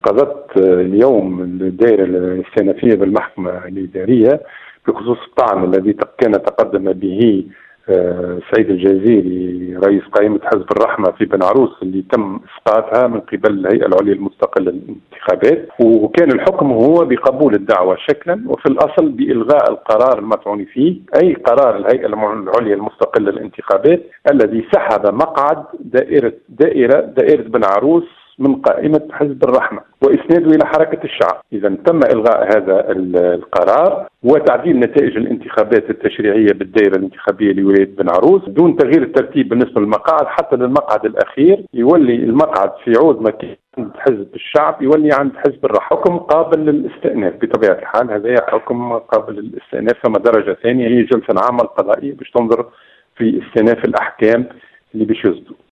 قضت اليوم الدائرة الاستئنافية بالمحكمة الإدارية بخصوص الطعن الذي كان تقدم به سعيد الجزيري رئيس قائمة حزب الرحمة في بن عروس، اللي تم إسقاطها من قبل الهيئة العليا المستقلة للانتخابات. وكان الحكم هو بقبول الدعوة شكلا، وفي الأصل بإلغاء القرار المطعون فيه، أي قرار الهيئة العليا المستقلة للانتخابات الذي سحب مقعد دائرة بن عروس من قائمة حزب الرحمة وإسناده إلى حركة الشعب. إذا تم إلغاء هذا القرار وتعديل نتائج الانتخابات التشريعية بالدائرة الانتخابية لولاية بن عروس دون تغيير الترتيب بالنسبة للمقاعد، حتى للمقعد الأخير يولي المقعد في عود مكان عند حزب الشعب يولي عند حزب الرحمة. حكم قابل للاستئناف بطبيعة الحال، هذا حكم قابل للاستئناف. ثم درجة ثانية هي جلسة عامة القضائية باش تنظر في استئناف الأحكام اللي باش يصدروا.